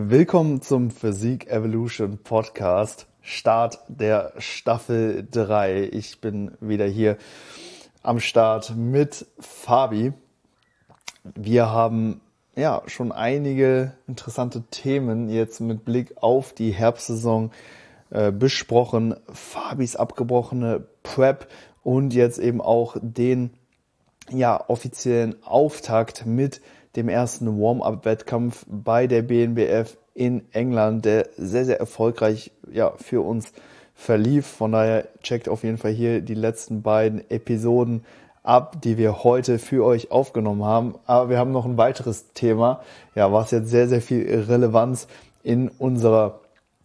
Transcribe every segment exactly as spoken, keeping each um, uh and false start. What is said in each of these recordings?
Willkommen zum Physik Evolution Podcast, Start der Staffel drei. Ich bin wieder hier am Start mit Fabi. Wir haben ja schon einige interessante Themen jetzt mit Blick auf die Herbstsaison äh, besprochen. Fabis abgebrochene Prep und jetzt eben auch den ja offiziellen Auftakt mit dem ersten Warm-up-Wettkampf bei der B N B F in England, der sehr, sehr erfolgreich ja für uns verlief. Von daher checkt auf jeden Fall hier die letzten beiden Episoden ab, die wir heute für euch aufgenommen haben. Aber wir haben noch ein weiteres Thema, ja, was jetzt sehr, sehr viel Relevanz in unserer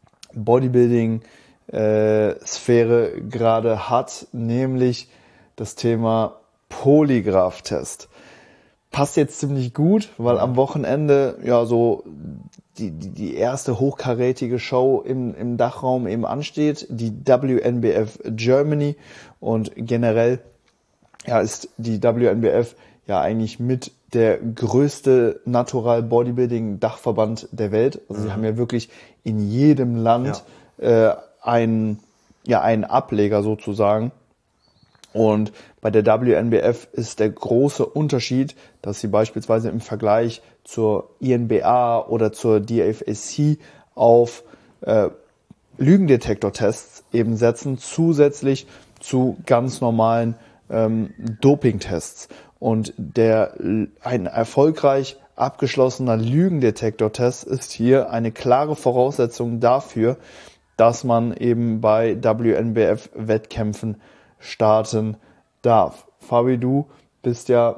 Bodybuilding-Sphäre gerade hat, nämlich das Thema Polygraph-Test. Passt jetzt ziemlich gut, weil am Wochenende ja so die, die, die erste hochkarätige Show im, im Dachraum eben ansteht, die W N B F Germany, und generell ja ist die W N B F ja eigentlich mit der größte Natural Bodybuilding Dachverband der Welt. Also mhm. sie haben ja wirklich in jedem Land ja. äh, einen, ja, einen Ableger sozusagen. Und bei der W N B F ist der große Unterschied, dass sie beispielsweise im Vergleich zur I N B A oder zur D F A C auf äh, Lügendetektortests eben setzen, zusätzlich zu ganz normalen ähm, Dopingtests. Und der ein erfolgreich abgeschlossener Lügendetektortest ist hier eine klare Voraussetzung dafür, dass man eben bei W N B F-Wettkämpfen starten darf. Fabi, du bist ja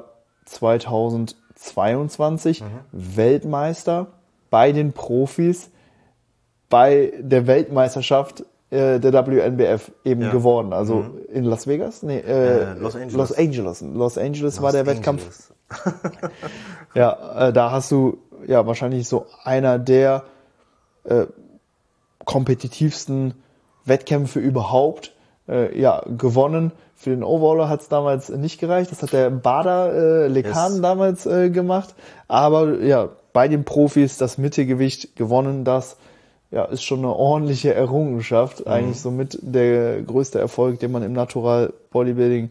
zweitausendzweiundzwanzig mhm. Weltmeister bei den Profis bei der Weltmeisterschaft äh, der W N B F eben ja. geworden. Also mhm. in Las Vegas? Nee, äh, äh, Los Angeles. Los Angeles. Los Angeles Los war der Angeles. Wettkampf. ja, äh, da hast du ja wahrscheinlich so einer der äh, kompetitivsten Wettkämpfe überhaupt Äh, ja, gewonnen. Für den Overall hat es damals nicht gereicht. Das hat der Bader äh, Lekan yes. damals äh, gemacht. Aber ja, bei den Profis das Mittelgewicht gewonnen, das ja ist schon eine ordentliche Errungenschaft. Mhm. Eigentlich somit der größte Erfolg, den man im Natural Bodybuilding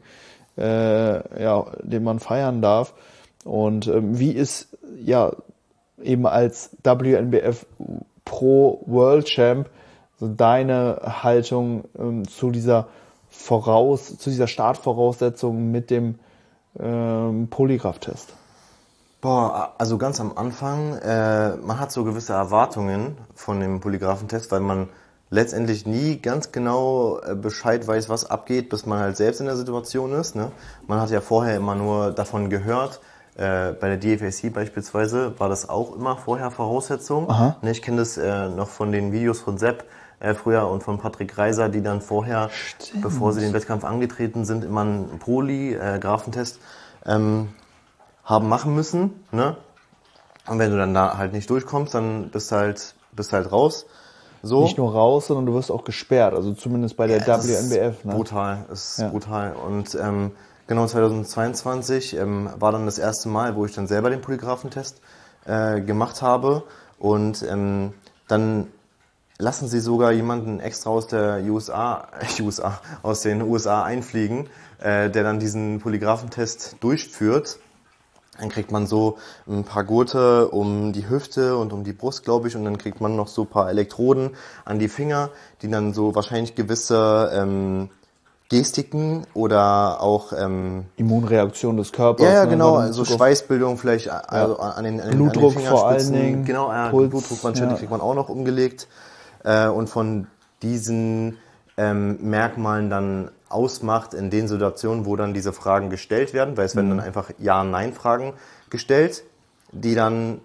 äh, ja, den man feiern darf. Und ähm, wie ist ja eben als W N B F Pro World Champ so deine Haltung ähm, zu dieser Voraus, zu dieser Startvoraussetzung mit dem ähm, Polygraph-Test? Boah, also ganz am Anfang, äh, man hat so gewisse Erwartungen von dem Polygraphentest, weil man letztendlich nie ganz genau äh, Bescheid weiß, was abgeht, bis man halt selbst in der Situation ist. Ne? Man hat ja vorher immer nur davon gehört. Äh, bei der D F A C beispielsweise war das auch immer vorher Voraussetzung. Ne, ich kenne das äh, noch von den Videos von Sepp äh, früher und von Patrick Reiser, die dann vorher, Stimmt. bevor sie den Wettkampf angetreten sind, immer einen Poly-Graphentest äh, ähm, haben machen müssen. Ne? Und wenn du dann da halt nicht durchkommst, dann bist du halt, bist halt raus. So. Nicht nur raus, sondern du wirst auch gesperrt. Also zumindest bei der ja, W N B F. Ne? Brutal, ist ja. brutal. Und ähm, genau, zweitausendzweiundzwanzig ähm, war dann das erste Mal, wo ich dann selber den Polygraphentest äh, gemacht habe. Und ähm, dann lassen sie sogar jemanden extra aus der U S A, äh, U S A aus den U S A einfliegen, äh, der dann diesen Polygraphentest durchführt. Dann kriegt man so ein paar Gurte um die Hüfte und um die Brust, glaube ich, und dann kriegt man noch so ein paar Elektroden an die Finger, die dann so wahrscheinlich gewisse ähm, Gestiken oder auch ähm, Immunreaktion des Körpers. Ja, ja genau, also Schweißbildung vielleicht also ja. an den, an den, Blutdruck an den vor allen Dingen. Genau, ja, Puls, Blutdruckmanschette ja. kriegt man auch noch umgelegt. Äh, und von diesen ähm, Merkmalen dann ausmacht in den Situationen, wo dann diese Fragen gestellt werden, weil es werden mhm. dann einfach Ja-Nein-Fragen gestellt, die dann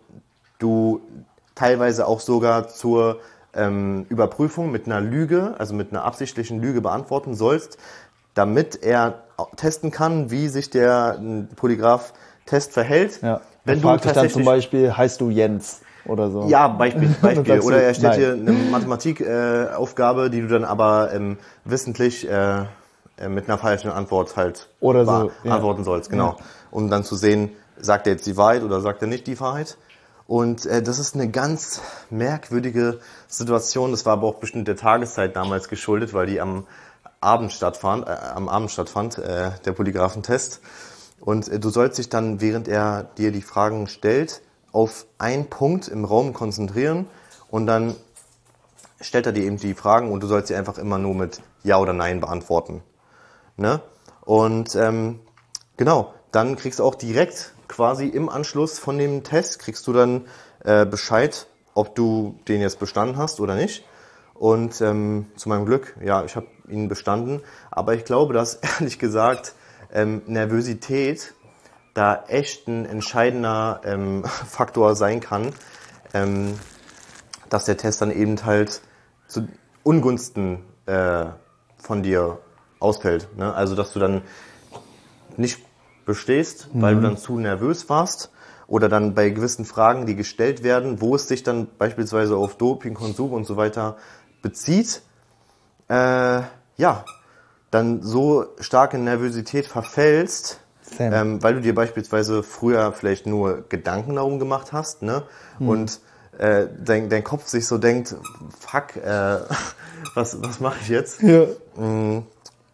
du teilweise auch sogar zur ähm, Überprüfung mit einer Lüge, also mit einer absichtlichen Lüge beantworten sollst, damit er testen kann, wie sich der Polygraph-Test verhält. Ja. Wenn er fragt du tatsächlich dann zum Beispiel, heißt du Jens? Oder so. Ja, Beispiel. Beispiel. Oder er stellt dir eine Mathematikaufgabe, äh, die du dann aber ähm, wissentlich äh, äh, mit einer falschen Antwort halt oder so, beantworten ja. sollst. Genau. Ja. Um dann zu sehen, sagt er jetzt die Wahrheit oder sagt er nicht die Wahrheit. Und äh, das ist eine ganz merkwürdige Situation. Das war aber auch bestimmt der Tageszeit damals geschuldet, weil die am Abend stattfand, äh, am Abend stattfand, äh, der Polygraphentest. Und äh, du sollst dich dann, während er dir die Fragen stellt, auf einen Punkt im Raum konzentrieren und dann stellt er dir eben die Fragen und du sollst sie einfach immer nur mit Ja oder Nein beantworten. Ne? Und ähm, genau, dann kriegst du auch direkt quasi im Anschluss von dem Test, kriegst du dann äh, Bescheid, ob du den jetzt bestanden hast oder nicht. Und ähm, zu meinem Glück, ja, ich habe ihn bestanden. Aber ich glaube, dass ehrlich gesagt ähm, Nervosität da echt ein entscheidender ähm, Faktor sein kann, ähm, dass der Test dann eben halt zu Ungunsten äh, von dir ausfällt. Ne? Also, dass du dann nicht bestehst, weil mhm. du dann zu nervös warst oder dann bei gewissen Fragen, die gestellt werden, wo es sich dann beispielsweise auf Dopingkonsum und so weiter bezieht, äh, ja, dann so stark in Nervosität verfällst, ähm, weil du dir beispielsweise früher vielleicht nur Gedanken darum gemacht hast, ne? Mhm. Und äh, dein, dein Kopf sich so denkt, fuck, äh, was, was mache ich jetzt? Ja. Mhm.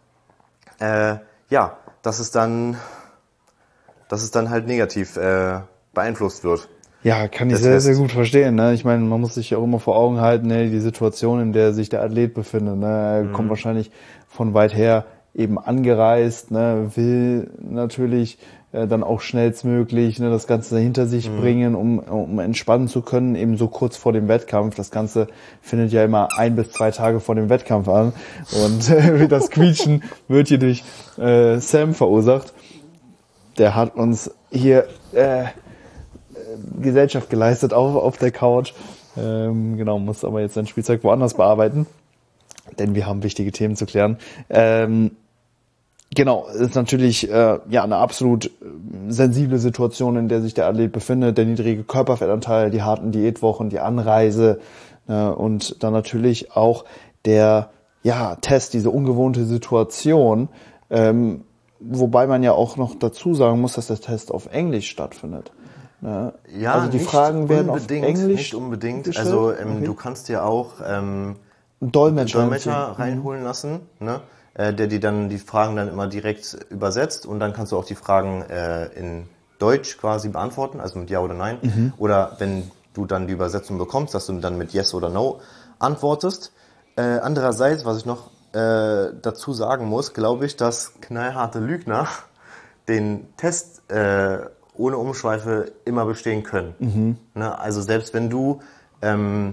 Äh, ja, dass es dann, dass es dann halt negativ äh, beeinflusst wird. Ja, kann ich sehr, Test. sehr gut verstehen. Ne? Ich meine, man muss sich ja auch immer vor Augen halten, ne? Die Situation, in der sich der Athlet befindet. Ne? Er mhm. kommt wahrscheinlich von weit her eben angereist, ne? Will natürlich äh, dann auch schnellstmöglich ne, das Ganze hinter sich mhm. bringen, um, um entspannen zu können, eben so kurz vor dem Wettkampf. Das Ganze findet ja immer ein bis zwei Tage vor dem Wettkampf an. Und äh, das Quietschen wird hier durch äh, Sam verursacht. Der hat uns hier äh, Gesellschaft geleistet auf, auf der Couch. Ähm, genau, muss aber jetzt sein Spielzeug woanders bearbeiten, denn wir haben wichtige Themen zu klären. Ähm, genau, ist natürlich äh, ja eine absolut sensible Situation, in der sich der Athlet befindet. Der niedrige Körperfettanteil, die harten Diätwochen, die Anreise äh, und dann natürlich auch der ja Test, diese ungewohnte Situation. Ähm, wobei man ja auch noch dazu sagen muss, dass der Test auf Englisch stattfindet. Ja, ja, also die Fragen werden auf Englisch nicht unbedingt. Gestellt. Also ähm, okay. Du kannst dir auch ähm, Dolmetscher, Dolmetscher reinholen lassen, ne? äh, der die dann die Fragen dann immer direkt übersetzt und dann kannst du auch die Fragen äh, in Deutsch quasi beantworten, also mit Ja oder Nein. Mhm. Oder wenn du dann die Übersetzung bekommst, dass du dann mit Yes oder No antwortest. Äh, andererseits, was ich noch äh, dazu sagen muss, glaube ich, dass knallharte Lügner den Test äh, ohne Umschweife immer bestehen können. Mhm. Ne? Also selbst wenn du ähm,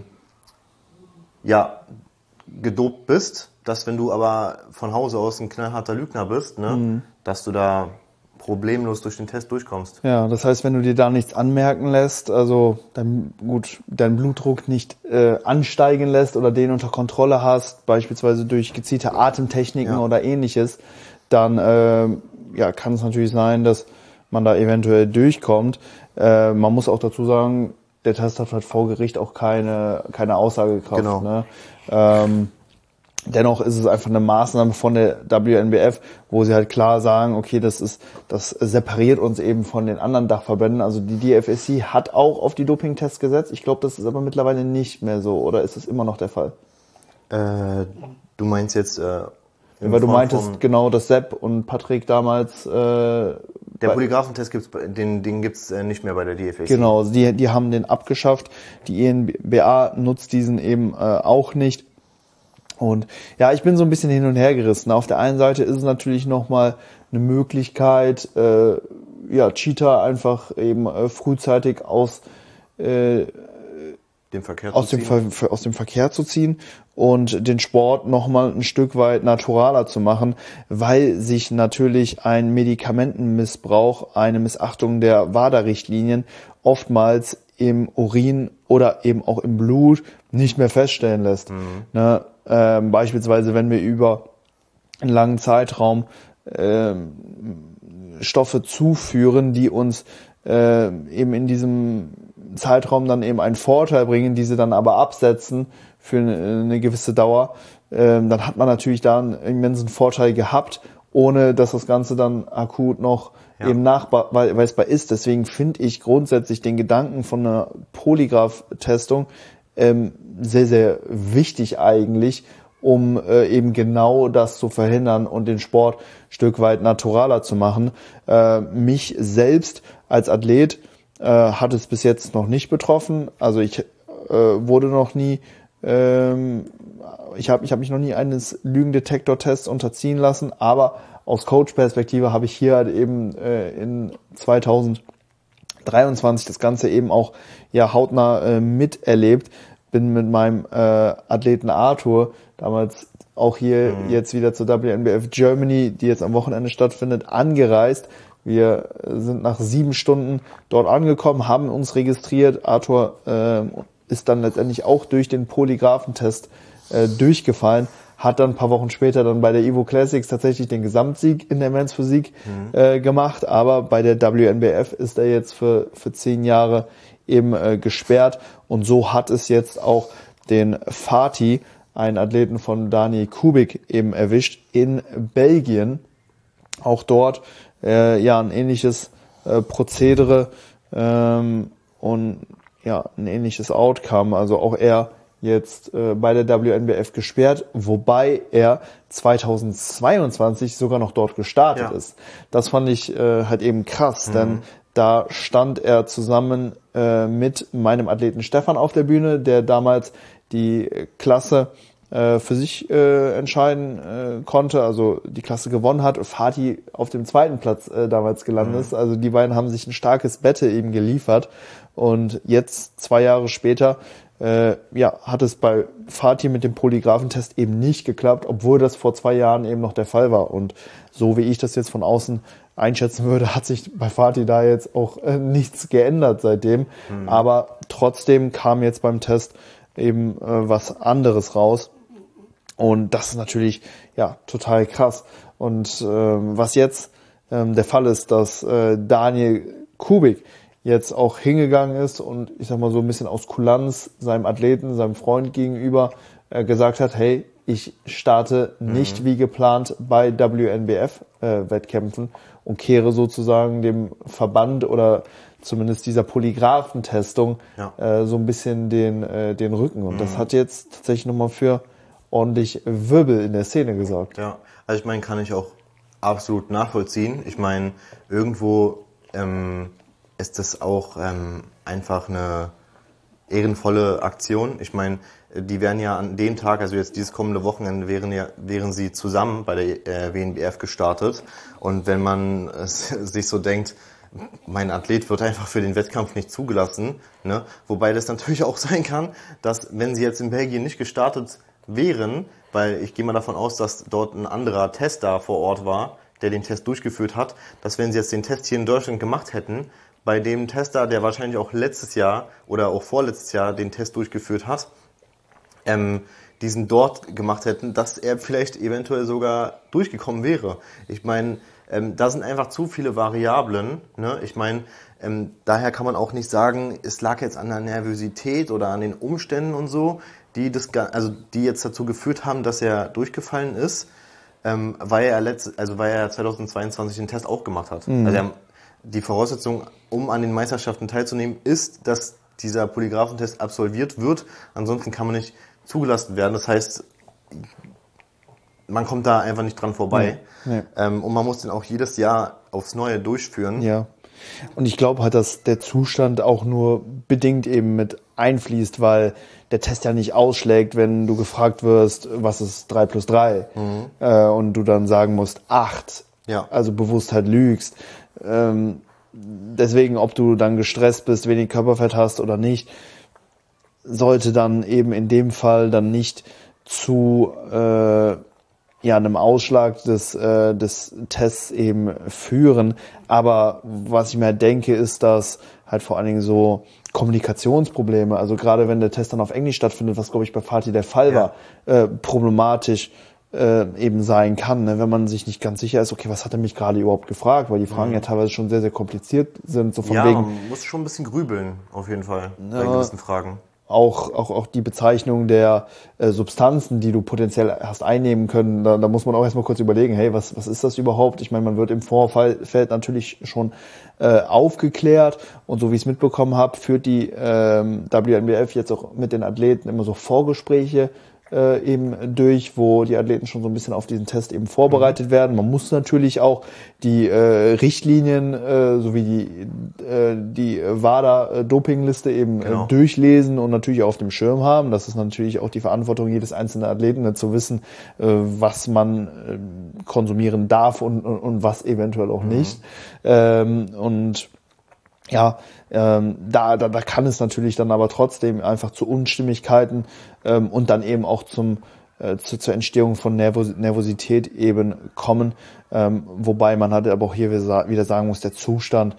ja gedopt bist, dass wenn du aber von Hause aus ein knallharter Lügner bist, ne, mhm. dass du da problemlos durch den Test durchkommst. Ja, das heißt, wenn du dir da nichts anmerken lässt, also dein, gut, deinen Blutdruck nicht äh, ansteigen lässt oder den unter Kontrolle hast, beispielsweise durch gezielte Atemtechniken ja. oder ähnliches, dann äh, ja, kann es natürlich sein, dass man da eventuell durchkommt. Äh, man muss auch dazu sagen, der Test hat halt vor Gericht auch keine keine Aussagekraft. Genau. Ne? Ähm, dennoch ist es einfach eine Maßnahme von der W N B F, wo sie halt klar sagen, okay, das ist das separiert uns eben von den anderen Dachverbänden. Also die D F S C hat auch auf die Dopingtests gesetzt. Ich glaube, das ist aber mittlerweile nicht mehr so. Oder ist es immer noch der Fall? Äh, du meinst jetzt... Äh Weil du meintest, genau, dass Sepp und Patrick damals... Äh, der Polygraphentest gibt's, den, den gibt's nicht mehr bei der D F S C. Genau, die, die haben den abgeschafft. Die E N B A nutzt diesen eben äh, auch nicht. Und ja, ich bin so ein bisschen hin und her gerissen. Auf der einen Seite ist es natürlich nochmal eine Möglichkeit, äh, ja, Cheater einfach eben äh, frühzeitig aus... Äh, Den Verkehr aus zu dem, ziehen. Ver- aus dem Verkehr zu ziehen und den Sport nochmal ein Stück weit naturaler zu machen, weil sich natürlich ein Medikamentenmissbrauch, eine Missachtung der WADA-Richtlinien oftmals im Urin oder eben auch im Blut nicht mehr feststellen lässt. Mhm. Ne, ähm, beispielsweise, wenn wir über einen langen Zeitraum ähm, Stoffe zuführen, die uns äh, eben in diesem Zeitraum dann eben einen Vorteil bringen, diese dann aber absetzen für eine, eine gewisse Dauer, ähm, dann hat man natürlich da einen immensen Vorteil gehabt ohne dass das Ganze dann akut noch ja. eben nachweisbar ist. Deswegen finde ich grundsätzlich den Gedanken von einer Polygraph-Testung ähm, sehr, sehr wichtig eigentlich, um äh, eben genau das zu verhindern und den Sport ein Stück weit naturaler zu machen. Äh, mich selbst als Athlet äh, hat es bis jetzt noch nicht betroffen. Also ich äh, wurde noch nie, ähm, ich habe ich hab mich noch nie eines Lügendetektor-Tests unterziehen lassen, aber aus Coach-Perspektive habe ich hier halt eben äh, in zweitausenddreiundzwanzig das Ganze eben auch ja hautnah äh, miterlebt. Bin mit meinem äh, Athleten Arthur damals auch hier mhm. jetzt wieder zur W N B F Germany, die jetzt am Wochenende stattfindet, angereist. Wir sind nach sieben Stunden dort angekommen, haben uns registriert. Arthur äh, ist dann letztendlich auch durch den Polygraphentest äh, durchgefallen, hat dann ein paar Wochen später dann bei der Evo Classics tatsächlich den Gesamtsieg in der Men's Physik mhm. äh, gemacht, aber bei der W N B F ist er jetzt für für zehn Jahre eben äh, gesperrt, und so hat es jetzt auch den Fatih, einen Athleten von Daniel Kubik, eben erwischt in Belgien. Auch dort äh, ja ein ähnliches äh, Prozedere ähm, und ja ein ähnliches Outcome. Also auch er jetzt äh, bei der W N B F gesperrt, wobei er zweitausendzweiundzwanzig sogar noch dort gestartet ja. ist. Das fand ich äh, halt eben krass, mhm. denn da stand er zusammen äh, mit meinem Athleten Stefan auf der Bühne, der damals die Klasse äh, für sich äh, entscheiden äh, konnte, also die Klasse gewonnen hat, und Fatih auf dem zweiten Platz äh, damals gelandet ist. Mhm. Also die beiden haben sich ein starkes Battle eben geliefert, und jetzt, zwei Jahre später, äh, ja, hat es bei Fatih mit dem Polygraphentest eben nicht geklappt, obwohl das vor zwei Jahren eben noch der Fall war. Und so wie ich das jetzt von außen einschätzen würde, hat sich bei Fatih da jetzt auch äh, nichts geändert seitdem. Mhm. Aber trotzdem kam jetzt beim Test eben äh, was anderes raus. Und das ist natürlich ja total krass. Und äh, was jetzt ähm, der Fall ist, dass äh, Daniel Kubik jetzt auch hingegangen ist und ich sag mal so ein bisschen aus Kulanz seinem Athleten, seinem Freund gegenüber äh, gesagt hat, hey, ich starte nicht mhm. wie geplant bei W N B F-Wettkämpfen äh, und kehre sozusagen dem Verband oder zumindest dieser Polygraphentestung ja. äh, so ein bisschen den äh, den Rücken. Und mhm. das hat jetzt tatsächlich nochmal für ordentlich Wirbel in der Szene gesorgt. Ja, also ich meine, kann ich auch absolut nachvollziehen. Ich meine, irgendwo ähm, ist das auch ähm, einfach eine ehrenvolle Aktion. Ich meine, die wären ja an dem Tag, also jetzt dieses kommende Wochenende, wären ja wären sie zusammen bei der äh, W N B F gestartet. Und wenn man äh, sich so denkt, mein Athlet wird einfach für den Wettkampf nicht zugelassen, ne? Wobei das natürlich auch sein kann, dass wenn sie jetzt in Belgien nicht gestartet wären, weil ich gehe mal davon aus, dass dort ein anderer Tester vor Ort war, der den Test durchgeführt hat, dass wenn sie jetzt den Test hier in Deutschland gemacht hätten, bei dem Tester, der wahrscheinlich auch letztes Jahr oder auch vorletztes Jahr den Test durchgeführt hat, ähm, diesen dort gemacht hätten, dass er vielleicht eventuell sogar durchgekommen wäre. Ich meine, ähm, da sind einfach zu viele Variablen. Ne? Ich meine, ähm, daher kann man auch nicht sagen, es lag jetzt an der Nervosität oder an den Umständen und so, die das, also die jetzt dazu geführt haben, dass er durchgefallen ist, ähm, weil er letzt, also weil er zweitausendzweiundzwanzig den Test auch gemacht hat. Mhm. Also er, die Voraussetzung, um an den Meisterschaften teilzunehmen, ist, dass dieser Polygraphentest absolviert wird. Ansonsten kann man nicht zugelassen werden. Das heißt, man kommt da einfach nicht dran vorbei. Nee. Nee. Ähm, und man muss den auch jedes Jahr aufs Neue durchführen. Ja. Und ich glaube halt, dass der Zustand auch nur bedingt eben mit einfließt, weil der Test ja nicht ausschlägt, wenn du gefragt wirst, was ist drei plus drei? Mhm. Äh, und du dann sagen musst acht. Ja. Also bewusst halt lügst. Ähm, deswegen, ob du dann gestresst bist, wenig Körperfett hast oder nicht, sollte dann eben in dem Fall dann nicht zu äh, ja einem Ausschlag des äh, des Tests eben führen. Aber was ich mir halt denke, ist, dass halt vor allen Dingen so Kommunikationsprobleme, also gerade wenn der Test dann auf Englisch stattfindet, was glaube ich bei Fatih der Fall ja. war, äh, problematisch äh, eben sein kann, ne? Wenn man sich nicht ganz sicher ist, okay, was hat er mich gerade überhaupt gefragt, weil die Fragen mhm. ja teilweise schon sehr, sehr kompliziert sind, so von ja, wegen. Man muss schon ein bisschen grübeln, auf jeden Fall, bei ja, gewissen Fragen. auch, auch, auch die Bezeichnung der äh, Substanzen, die du potenziell hast einnehmen können, da, da muss man auch erstmal kurz überlegen, hey, was, was ist das überhaupt? Ich meine, man wird im Vorfeld natürlich schon äh, aufgeklärt und so wie ich es mitbekommen habe, führt die ähm, W N B F jetzt auch mit den Athleten immer so Vorgespräche äh, eben durch, wo die Athleten schon so ein bisschen auf diesen Test eben vorbereitet mhm. werden. Man muss natürlich auch die äh, Richtlinien äh, sowie die äh, die WADA-Dopingliste eben genau. äh, durchlesen und natürlich auch auf dem Schirm haben. Das ist natürlich auch die Verantwortung jedes einzelnen Athleten, ne, zu wissen, äh, was man äh, konsumieren darf und, und, und was eventuell auch mhm. nicht. Ähm, und ja, ähm, da, da, da kann es natürlich dann aber trotzdem einfach zu Unstimmigkeiten ähm, und dann eben auch zum äh, zu, zur Entstehung von Nervos- Nervosität eben kommen. Ähm, wobei man halt aber auch hier wieder sagen muss, der Zustand,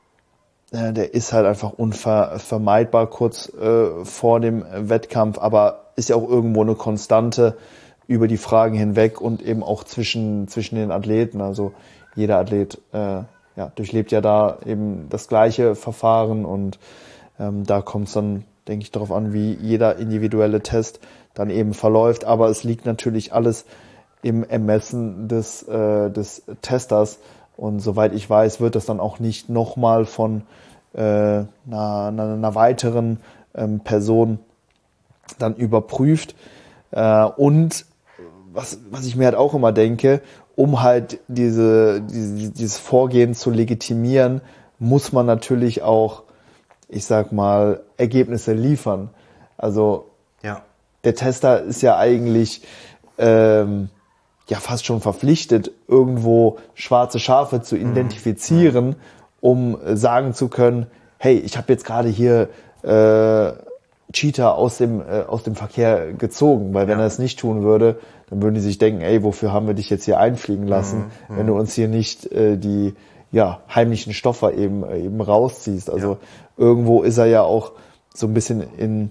äh, der ist halt einfach unvermeidbar kurz äh, vor dem Wettkampf, aber ist ja auch irgendwo eine Konstante über die Fragen hinweg und eben auch zwischen zwischen den Athleten. Also jeder Athlet äh, ja, durchlebt ja da eben das gleiche Verfahren und ähm, da kommt es dann, denke ich, darauf an, wie jeder individuelle Test dann eben verläuft. Aber es liegt natürlich alles im Ermessen des, äh, des Testers und soweit ich weiß, wird das dann auch nicht nochmal von äh, einer, einer, einer weiteren ähm, Person dann überprüft. Äh, und was, was ich mir halt auch immer denke, um halt diese, diese, dieses Vorgehen zu legitimieren, muss man natürlich auch, ich sag mal, Ergebnisse liefern. Also ja. der Tester ist ja eigentlich ähm, ja fast schon verpflichtet, irgendwo schwarze Schafe zu identifizieren, mhm. um sagen zu können, hey, ich habe jetzt gerade hier äh, Cheater aus dem äh, aus dem Verkehr gezogen, weil wenn ja. er es nicht tun würde, dann würden die sich denken, ey, wofür haben wir dich jetzt hier einfliegen lassen, mhm. wenn du uns hier nicht äh, die ja heimlichen Stoffe eben äh, eben rausziehst. Also ja. irgendwo ist er ja auch so ein bisschen in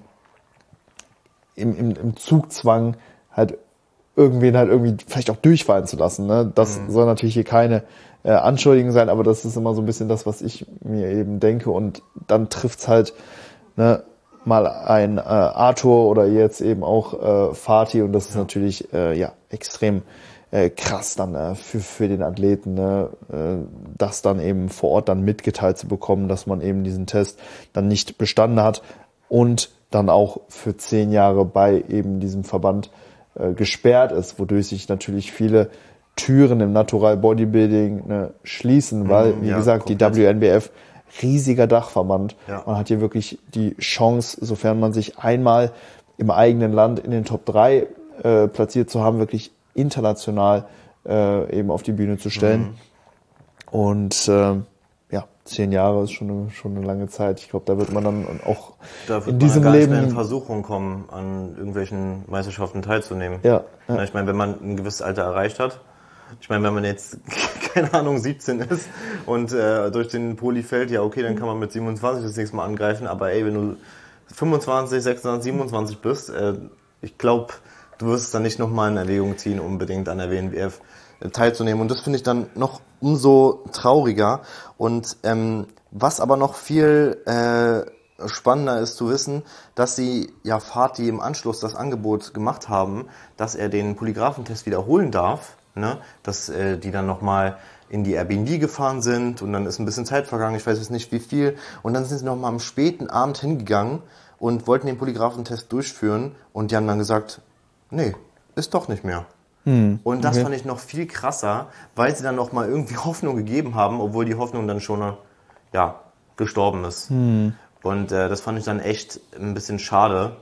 im, im, im Zugzwang, halt irgendwen halt irgendwie vielleicht auch durchfallen zu lassen. Ne? Das mhm. soll natürlich hier keine äh, Anschuldigung sein, aber das ist immer so ein bisschen das, was ich mir eben denke. Und dann trifft's halt, ne, mal ein äh, Arthur oder jetzt eben auch äh, Fatih und das ist ja. natürlich äh, ja extrem äh, krass dann äh, für für den Athleten, ne? äh, das dann eben vor Ort dann mitgeteilt zu bekommen, dass man eben diesen Test dann nicht bestanden hat und dann auch für zehn Jahre bei eben diesem Verband äh, gesperrt ist, wodurch sich natürlich viele Türen im Natural Bodybuilding, ne, schließen, weil, wie ja, gesagt, komplett. Die W N B F, riesiger Dachverband. Ja. Man hat hier wirklich die Chance, sofern man sich einmal im eigenen Land in den Top drei äh, platziert zu haben, wirklich international äh, eben auf die Bühne zu stellen. Mhm. Und äh, ja, zehn Jahre ist schon eine, schon eine lange Zeit. Ich glaube, da wird man dann auch da wird in diesem man gar Leben nicht mehr in Versuchung kommen, an irgendwelchen Meisterschaften teilzunehmen. Ja, ja. Ich meine, wenn man ein gewisses Alter erreicht hat, ich meine, wenn man jetzt, keine Ahnung, siebzehn ist und äh, durch den Poli fällt, ja okay, dann kann man mit siebenundzwanzig das nächste Mal angreifen, aber ey, wenn du fünfundzwanzig, sechsundzwanzig, siebenundzwanzig bist, äh, ich glaube, du wirst es dann nicht nochmal in Erwägung ziehen, unbedingt an der W N B F äh, teilzunehmen. Und das finde ich dann noch umso trauriger. Und ähm, was aber noch viel äh, spannender ist zu wissen, dass sie ja Fatih im Anschluss das Angebot gemacht haben, dass er den Polygraphentest wiederholen darf. Ne, dass äh, die dann nochmal in die Airbnb gefahren sind und dann ist ein bisschen Zeit vergangen, ich weiß jetzt nicht wie viel, und dann sind sie nochmal am späten Abend hingegangen und wollten den Polygraphentest durchführen und die haben dann gesagt, nee, ist doch nicht mehr. Hm, und das okay. fand ich noch viel krasser, weil sie dann nochmal irgendwie Hoffnung gegeben haben, obwohl die Hoffnung dann schon ja, gestorben ist. Hm. Und äh, das fand ich dann echt ein bisschen schade.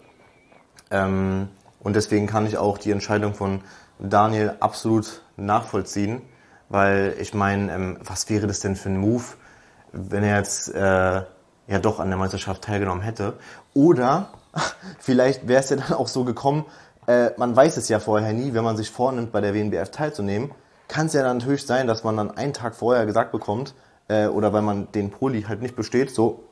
Ähm, und deswegen kann ich auch die Entscheidung von Daniel absolut nachvollziehen, weil ich meine, ähm, was wäre das denn für ein Move, wenn er jetzt äh, ja doch an der Meisterschaft teilgenommen hätte? Oder vielleicht wäre es ja dann auch so gekommen, äh, man weiß es ja vorher nie, wenn man sich vornimmt, bei der W N B F teilzunehmen, kann es ja dann natürlich sein, dass man dann einen Tag vorher gesagt bekommt, äh, oder weil man den Poli halt nicht besteht, so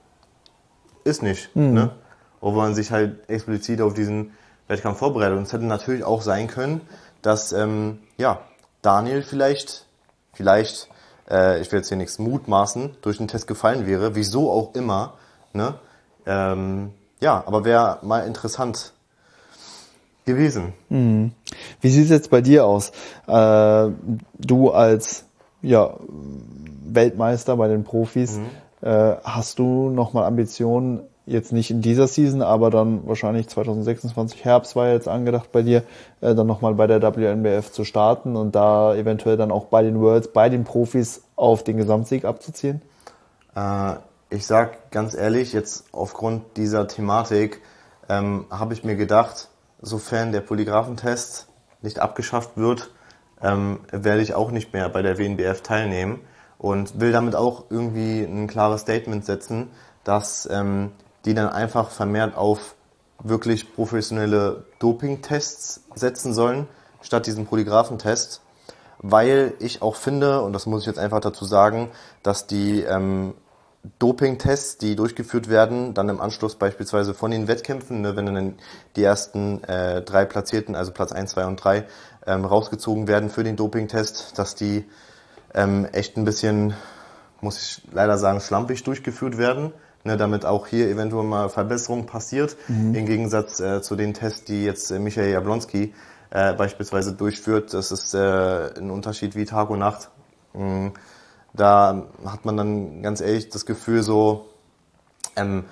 ist nicht, mhm. ne? Oder man sich halt explizit auf diesen Wettkampf vorbereitet. Und es hätte natürlich auch sein können, dass ähm, ja, Daniel vielleicht, vielleicht, äh, ich will jetzt hier nichts mutmaßen, durch den Test gefallen wäre, wieso auch immer, ne? Ähm, ja, aber wäre mal interessant gewesen. Mhm. Wie sieht es jetzt bei dir aus? Äh, du als ja, Weltmeister bei den Profis, mhm. äh, hast du nochmal Ambitionen, jetzt nicht in dieser Season, aber dann wahrscheinlich zwanzig sechsundzwanzig Herbst war jetzt angedacht bei dir, äh, dann nochmal bei der W N B F zu starten und da eventuell dann auch bei den Worlds, bei den Profis auf den Gesamtsieg abzuziehen? Äh, ich sag ganz ehrlich, jetzt aufgrund dieser Thematik ähm, habe ich mir gedacht, sofern der Polygraphentest nicht abgeschafft wird, ähm, werde ich auch nicht mehr bei der W N B F teilnehmen und will damit auch irgendwie ein klares Statement setzen, dass ähm, die dann einfach vermehrt auf wirklich professionelle Dopingtests setzen sollen, statt diesem Polygraphentest, weil ich auch finde, und das muss ich jetzt einfach dazu sagen, dass die ähm, Dopingtests, die durchgeführt werden, dann im Anschluss beispielsweise von den Wettkämpfen, ne, wenn dann die ersten äh, drei Platzierten, also Platz eins, zwei und drei, ähm, rausgezogen werden für den Dopingtest, dass die ähm, echt ein bisschen, muss ich leider sagen, schlampig durchgeführt werden, ne, damit auch hier eventuell mal Verbesserung passiert, mhm. im Gegensatz äh, zu den Tests, die jetzt äh, Michael Jablonski äh, beispielsweise durchführt. Das ist äh, ein Unterschied wie Tag und Nacht. Mhm. Da hat man dann ganz ehrlich das Gefühl so, ähm,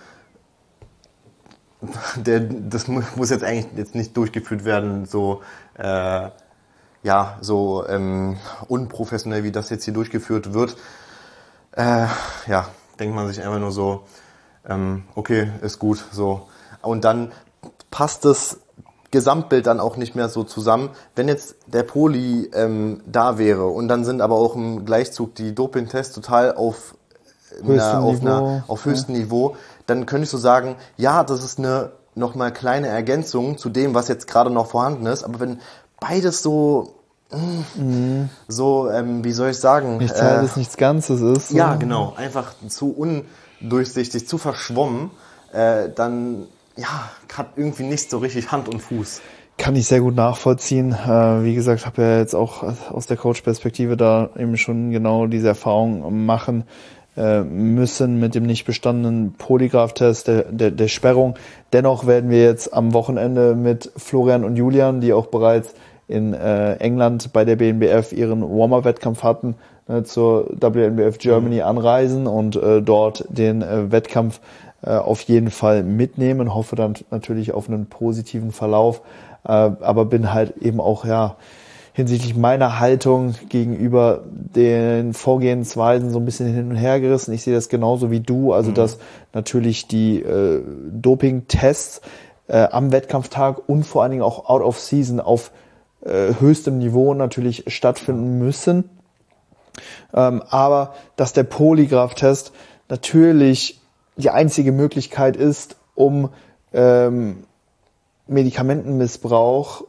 der, das muss jetzt eigentlich jetzt nicht durchgeführt werden, so äh, ja so ähm, unprofessionell wie das jetzt hier durchgeführt wird. Äh, ja, denkt man sich einfach nur so, ähm, okay, ist gut, so. Und dann passt das Gesamtbild dann auch nicht mehr so zusammen. Wenn jetzt der Poli ähm, da wäre und dann sind aber auch im Gleichzug die Dopingtests total auf einer, auf, einer, auf höchstem ja. Niveau, dann könnte ich so sagen, ja, das ist eine nochmal kleine Ergänzung zu dem, was jetzt gerade noch vorhanden ist, aber wenn beides so mh, mhm. so, ähm, wie soll ich sagen? Nichts Halbes, äh, nichts Ganzes ist. Ja, so. Genau. Einfach zu undurchsichtig, zu verschwommen, äh, dann ja, hat irgendwie nicht so richtig Hand und Fuß. Kann ich sehr gut nachvollziehen. Äh, wie gesagt, habe ja jetzt auch aus der Coach-Perspektive da eben schon genau diese Erfahrung machen äh, müssen mit dem nicht bestandenen Polygraph-Test, der, der, der Sperrung. Dennoch werden wir jetzt am Wochenende mit Florian und Julian, die auch bereits in äh, England bei der B N B F ihren Warm-Up-Wettkampf hatten, äh, zur W N B F Germany mhm. anreisen und äh, dort den äh, Wettkampf auf jeden Fall mitnehmen, hoffe dann natürlich auf einen positiven Verlauf, aber bin halt eben auch ja hinsichtlich meiner Haltung gegenüber den Vorgehensweisen so ein bisschen hin und her gerissen. Ich sehe das genauso wie du, also mhm. dass natürlich die äh, Doping-Tests äh, am Wettkampftag und vor allen Dingen auch out of season auf äh, höchstem Niveau natürlich stattfinden müssen, ähm, aber dass der Polygraph-Test natürlich die einzige Möglichkeit ist, um ähm, Medikamentenmissbrauch,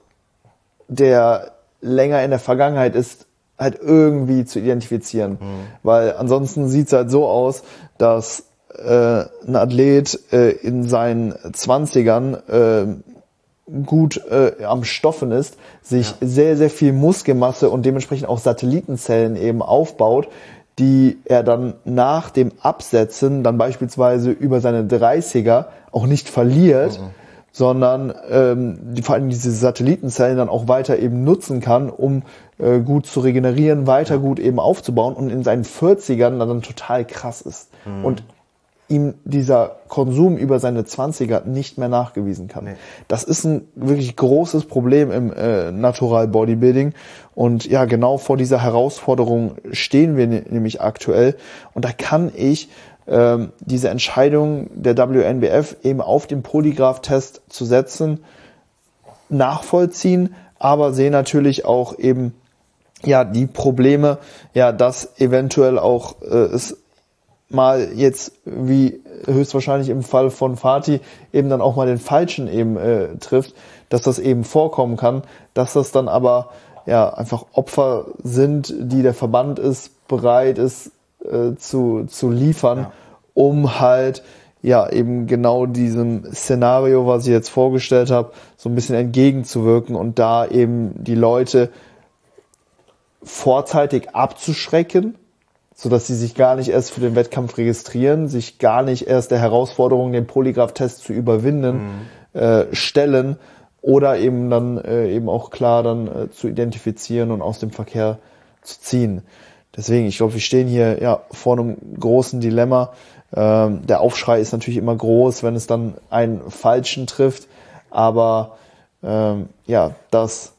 der länger in der Vergangenheit ist, halt irgendwie zu identifizieren. Mhm. Weil ansonsten sieht es halt so aus, dass äh, ein Athlet äh, in seinen Zwanzigern äh, gut äh, am Stoffen ist, sich ja. sehr, sehr viel Muskelmasse und dementsprechend auch Satellitenzellen eben aufbaut, die er dann nach dem Absetzen dann beispielsweise über seine dreißiger auch nicht verliert, mhm. sondern ähm, die, vor allem diese Satellitenzellen dann auch weiter eben nutzen kann, um äh, gut zu regenerieren, weiter ja. gut eben aufzubauen und in seinen vierzigern dann, dann total krass ist. Mhm. Und ihm dieser Konsum über seine zwanziger nicht mehr nachgewiesen kann. Nee. Das ist ein wirklich großes Problem im äh, Natural Bodybuilding und ja, genau vor dieser Herausforderung stehen wir ne- nämlich aktuell und da kann ich ähm, diese Entscheidung der W N B F eben auf den Polygraph-Test zu setzen nachvollziehen, aber sehe natürlich auch eben ja die Probleme, ja, dass eventuell auch äh, es mal jetzt, wie höchstwahrscheinlich im Fall von Fatih, eben dann auch mal den Falschen eben äh, trifft, dass das eben vorkommen kann, dass das dann aber ja einfach Opfer sind, die der Verband ist, bereit ist äh, zu, zu liefern, ja. um halt ja eben genau diesem Szenario, was ich jetzt vorgestellt habe, so ein bisschen entgegenzuwirken und da eben die Leute vorzeitig abzuschrecken, sodass sie sich gar nicht erst für den Wettkampf registrieren, sich gar nicht erst der Herausforderung, den Polygraph-Test zu überwinden, mhm. äh, stellen oder eben dann äh, eben auch klar dann äh, zu identifizieren und aus dem Verkehr zu ziehen. Deswegen, ich glaube, wir stehen hier ja vor einem großen Dilemma. Ähm, der Aufschrei ist natürlich immer groß, wenn es dann einen Falschen trifft, aber ähm, ja, dass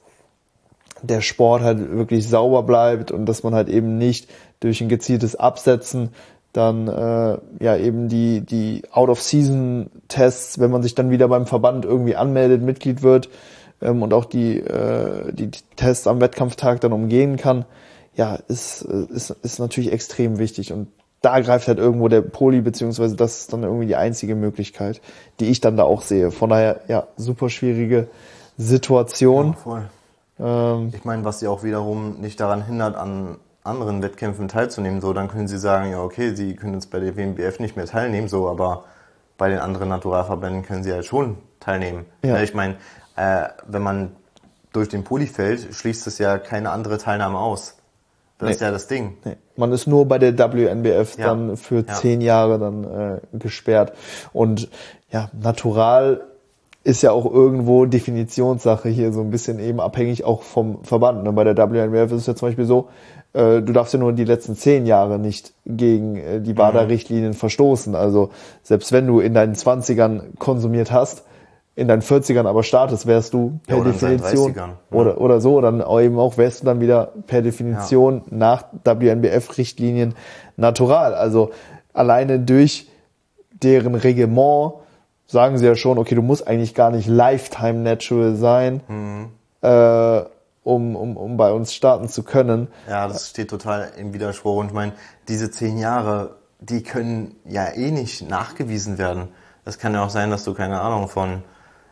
der Sport halt wirklich sauber bleibt und dass man halt eben nicht durch ein gezieltes Absetzen dann äh, ja eben die die Out-of-Season-Tests, wenn man sich dann wieder beim Verband irgendwie anmeldet, Mitglied wird ähm, und auch die, äh, die die Tests am Wettkampftag dann umgehen kann, ja, ist ist ist natürlich extrem wichtig und da greift halt irgendwo der Poli, beziehungsweise das ist dann irgendwie die einzige Möglichkeit, die ich dann da auch sehe. Von daher, ja, super schwierige Situation. Ja, voll. Ähm, ich meine, was sie auch wiederum nicht daran hindert, an anderen Wettkämpfen teilzunehmen, so, dann können sie sagen, ja, okay, sie können jetzt bei der W N B F nicht mehr teilnehmen, so, aber bei den anderen Naturalverbänden können sie halt schon teilnehmen. Ja. Ich meine, äh, wenn man durch den Poli fällt, schließt es ja keine andere Teilnahme aus. Das nee. ist ja das Ding. Nee. Man ist nur bei der W N B F ja. dann für ja. zehn Jahre dann äh, gesperrt. Und ja, Natural ist ja auch irgendwo Definitionssache hier, so ein bisschen eben abhängig auch vom Verband. Und bei der W N B F ist es ja zum Beispiel so, äh, du darfst ja nur die letzten zehn Jahre nicht gegen äh, die WADA-Richtlinien verstoßen. Also selbst wenn du in deinen zwanzigern konsumiert hast, in deinen vierzigern aber startest, wärst du per ja, oder Definition ja. oder oder so, dann eben auch wärst du dann wieder per Definition ja. nach W N B F-Richtlinien natural. Also alleine durch deren Reglement sagen sie ja schon, okay, du musst eigentlich gar nicht Lifetime Natural sein, mhm. äh, um, um, um bei uns starten zu können. Ja, das steht total im Widerspruch. Und ich meine, diese zehn Jahre, die können ja eh nicht nachgewiesen werden. Das kann ja auch sein, dass du, keine Ahnung, von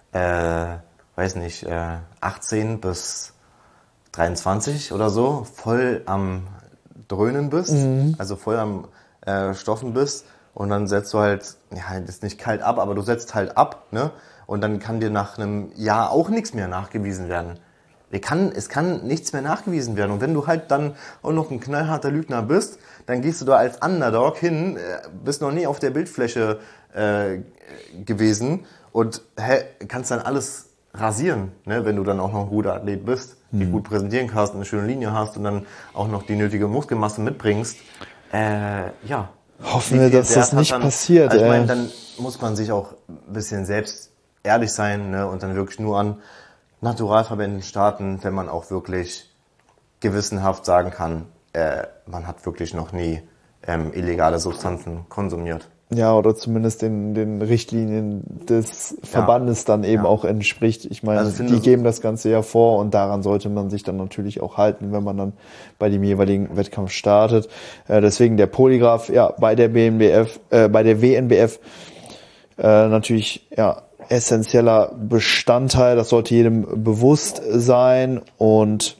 Äh, weiß nicht, äh, achtzehn bis dreiundzwanzig oder so, voll am Dröhnen bist, mhm. also voll am äh, Stoffen bist und dann setzt du halt, ja, das ist nicht kalt ab, aber du setzt halt ab, ne? Und dann kann dir nach einem Jahr auch nichts mehr nachgewiesen werden. Es kann, es kann nichts mehr nachgewiesen werden. Und wenn du halt dann auch noch ein knallharter Lügner bist, dann gehst du da als Underdog hin, bist noch nie auf der Bildfläche äh, gewesen und hä, kannst dann alles rasieren, ne, wenn du dann auch noch ein guter Athlet bist, die mhm. gut präsentieren kannst, eine schöne Linie hast und dann auch noch die nötige Muskelmasse mitbringst. Äh, ja. Hoffen wir, dass das nicht dann, passiert. Also ich meine, dann muss man sich auch ein bisschen selbst ehrlich sein, ne, und dann wirklich nur an Naturalverbänden starten, wenn man auch wirklich gewissenhaft sagen kann, äh, man hat wirklich noch nie ähm, illegale Substanzen konsumiert. Ja, oder zumindest den, den Richtlinien des Verbandes ja. dann eben ja. auch entspricht. Ich meine, also die geben das Ganze ja vor und daran sollte man sich dann natürlich auch halten, wenn man dann bei dem jeweiligen Wettkampf startet. Äh, deswegen der Polygraph, ja, bei der B N B F, äh, bei der W N B F äh, natürlich, ja, essentieller Bestandteil. Das sollte jedem bewusst sein und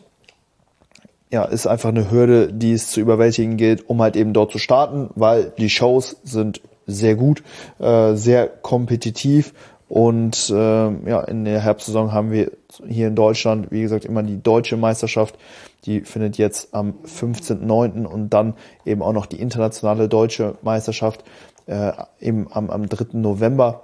ja, ist einfach eine Hürde, die es zu überwältigen gilt, um halt eben dort zu starten, weil die Shows sind sehr gut, äh, sehr kompetitiv und äh, ja, in der Herbstsaison haben wir hier in Deutschland, wie gesagt, immer die deutsche Meisterschaft, die findet jetzt am fünfzehnten neunten und dann eben auch noch die internationale deutsche Meisterschaft äh, eben am, am dritten November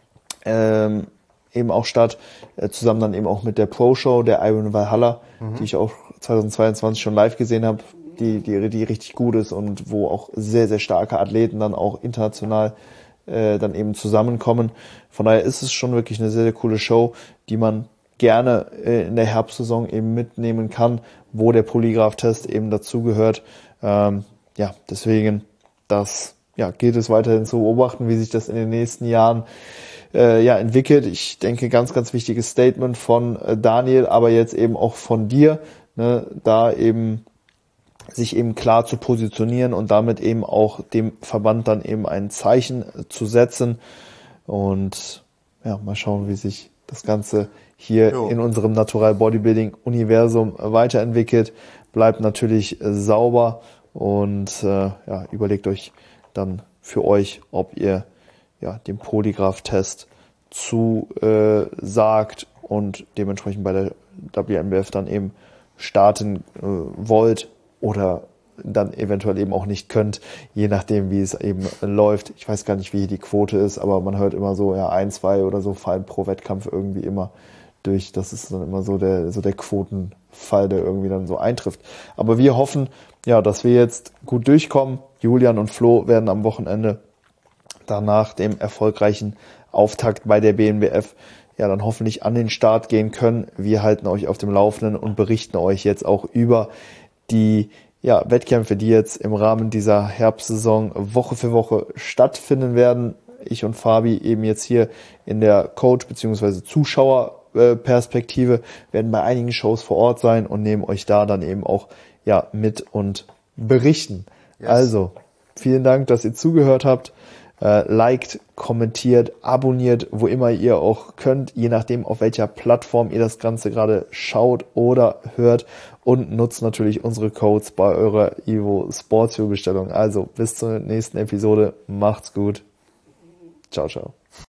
ähm, eben auch statt, äh, zusammen dann eben auch mit der Pro-Show, der Iron Valhalla, mhm. die ich auch zweitausendzweiundzwanzig schon live gesehen habe, die, die, die richtig gut ist und wo auch sehr, sehr starke Athleten dann auch international äh, dann eben zusammenkommen. Von daher ist es schon wirklich eine sehr, sehr coole Show, die man gerne äh, in der Herbstsaison eben mitnehmen kann, wo der Polygraph-Test eben dazugehört. Ähm, ja, deswegen, das ja, gilt es weiterhin zu beobachten, wie sich das in den nächsten Jahren äh, ja entwickelt. Ich denke, ganz, ganz wichtiges Statement von äh, Daniel, aber jetzt eben auch von dir, ne, da eben sich eben klar zu positionieren und damit eben auch dem Verband dann eben ein Zeichen zu setzen und ja, mal schauen, wie sich das Ganze hier jo. in unserem Natural Bodybuilding Universum weiterentwickelt. Bleibt natürlich äh, sauber und äh, ja, überlegt euch dann für euch, ob ihr ja dem Polygraph-Test zusagt äh, und dementsprechend bei der W N B F dann eben starten äh, wollt oder dann eventuell eben auch nicht könnt, je nachdem, wie es eben läuft. Ich weiß gar nicht, wie die Quote ist, aber man hört immer so, ja, ein, zwei oder so fallen pro Wettkampf irgendwie immer durch. Das ist dann immer so der, so der Quotenfall, der irgendwie dann so eintrifft. Aber wir hoffen, ja, dass wir jetzt gut durchkommen. Julian und Flo werden am Wochenende danach dem erfolgreichen Auftakt bei der B N B F ja dann hoffentlich an den Start gehen können. Wir halten euch auf dem Laufenden und berichten euch jetzt auch über die ja, Wettkämpfe, die jetzt im Rahmen dieser Herbstsaison Woche für Woche stattfinden werden. Ich und Fabi eben jetzt hier in der Coach- bzw. Zuschauerperspektive werden bei einigen Shows vor Ort sein und nehmen euch da dann eben auch ja mit und berichten. Yes. Also, vielen Dank, dass ihr zugehört habt. Äh, liked, kommentiert, abonniert, wo immer ihr auch könnt, je nachdem, auf welcher Plattform ihr das Ganze gerade schaut oder hört, und nutzt natürlich unsere Codes bei eurer Evo Sportsview Bestellung. Also bis zur nächsten Episode. Macht's gut. Ciao, ciao.